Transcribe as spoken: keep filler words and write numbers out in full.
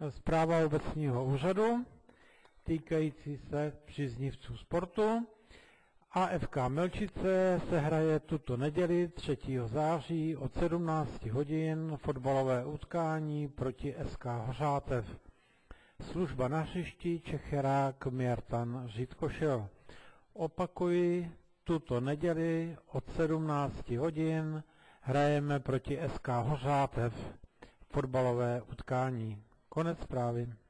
Zpráva obecního úřadu týkající se příznivců sportu. A F K Melčice se hraje tuto neděli třetího září od sedmnácti hodin fotbalové utkání proti S K Hořátev. Služba na hřišti Čecherák Mjertan Žitkošil. Opakuji, tuto neděli od sedmnácti hodin hrajeme proti S K Hořátev fotbalové utkání. Konec zprávy.